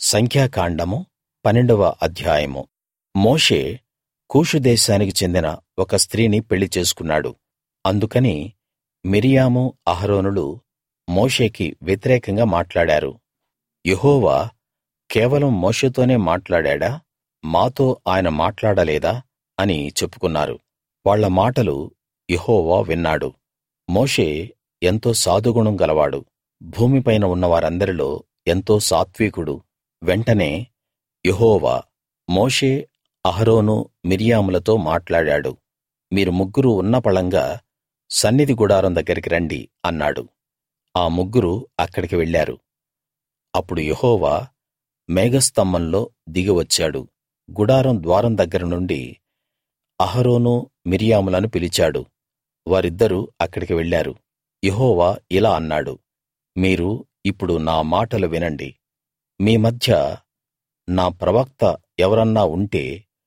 సంఖ్యాకాండము 12వ అధ్యాయము. మోషే కూషు దేశానికి చెందిన ఒక స్త్రీని పెళ్లి చేసుకున్నాడు. అందుకని మిర్యాము అహరోనులు మోషేకి వ్యతిరేకంగా మాట్లాడారు. యెహోవా కేవలం మోషేతోనే మాట్లాడాడా, మాతో ఆయన మాట్లాడలేదా అని చెప్పుకున్నారు. వాళ్ళ మాటలు యెహోవా విన్నాడు. మోషే ఎంతో సాధుగుణం గలవాడు, భూమిపైన ఉన్న వారందరిలో ఎంతో సాత్వికుడు. వెంటనే యెహోవా మోషే, అహరోను, మిర్యాములతో మాట్లాడాడు. మీరు ముగ్గురూ ఉన్నపళంగా సన్నిధి గుడారం దగ్గరికి రండి అన్నాడు. ఆ ముగ్గురు అక్కడికి వెళ్ళారు. అప్పుడు యెహోవా మేఘస్తంభంలో దిగి వచ్చాడు. గుడారం ద్వారం దగ్గర నుండి అహరోను, మిర్యాములను పిలిచాడు. వారిద్దరూ అక్కడికి వెళ్ళారు. యెహోవా ఇలా అన్నాడు, మీరు ఇప్పుడు నా మాటలు వినండి. మీ మధ్య నా ప్రవక్త ఎవరన్నా ఉంటే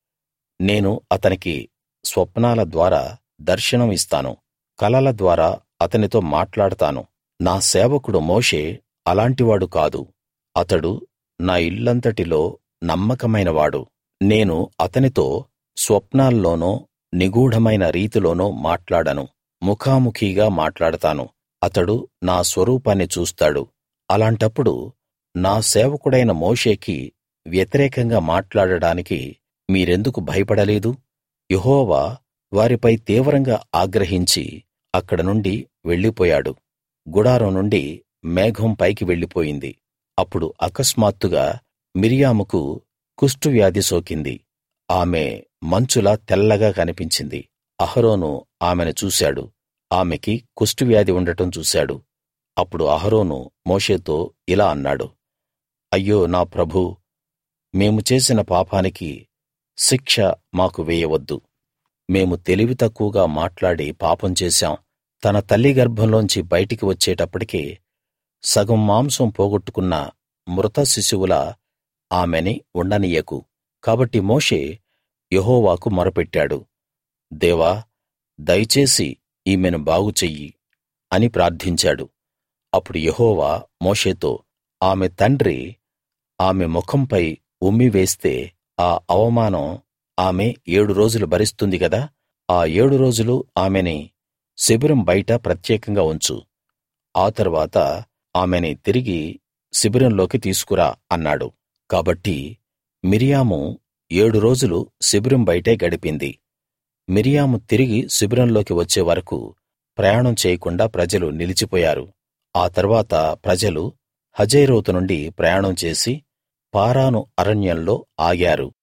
నేను అతనికి స్వప్నాల ద్వారా దర్శనం ఇస్తాను, కలల ద్వారా అతనితో మాట్లాడతాను. నా సేవకుడు మోషే అలాంటివాడు కాదు. అతడు నా ఇల్లంతటిలో నమ్మకమైనవాడు. నేను అతనితో స్వప్నాల్లోనో నిగూఢమైన రీతిలోనో మాట్లాడను, ముఖాముఖిగా మాట్లాడతాను. అతడు నా స్వరూపాన్ని చూస్తాడు. అలాంటప్పుడు నా సేవకుడైన మోషేకి వ్యతిరేకంగా మాట్లాడడానికి మీరెందుకు భయపడలేదు? యెహోవా వారిపై తీవ్రంగా ఆగ్రహించి అక్కడ నుండి వెళ్ళిపోయాడు. గుడారం నుండి మేఘం పైకి వెళ్ళిపోయింది. అప్పుడు అకస్మాత్తుగా మిర్యాముకు కుష్టువ్యాధి సోకింది. ఆమె మంచులా తెల్లగా కనిపించింది. అహరోను ఆమెను చూశాడు. ఆమెకి కుష్టువ్యాధి ఉండటం చూశాడు. అప్పుడు అహరోను మోషేతో ఇలా అన్నాడు, అయ్యో నా ప్రభూ, మేము చేసిన పాపానికి శిక్ష మాకు వేయవద్దు. మేము తెలివి తక్కువగా మాట్లాడి పాపం చేశాం. తన తల్లి గర్భంలోంచి బయటికి వచ్చేటప్పటికే సగం మాంసం పోగొట్టుకున్న మృత శిశువులా ఆమెని ఉండనియ్యకు. కాబట్టి మోషే యెహోవాకు మొరపెట్టాడు. దేవా, దయచేసి ఈమెను బాగు చెయ్యి అని ప్రార్థించాడు. అప్పుడు యెహోవా మోషేతో, ఆమె తండ్రి ఆమె ముఖంపై ఉమ్మి వేస్తే ఆ అవమానం ఆమె 7 రోజులు భరిస్తుంది గదా. ఆ 7 రోజులు ఆమెని శిబిరం బయట ప్రత్యేకంగా ఉంచు. ఆ తరువాత ఆమెని తిరిగి శిబిరంలోకి తీసుకురా అన్నాడు. కాబట్టి మిర్యాము 7 రోజులు శిబిరం బయటే గడిపింది. మిర్యాము తిరిగి శిబిరంలోకి వచ్చే వరకు ప్రయాణం చేయకుండా ప్రజలు నిలిచిపోయారు. ఆ తర్వాత ప్రజలు హజేరోతు నుండి ప్రయాణం చేసి పారాను అరణ్యంలో ఆగారు.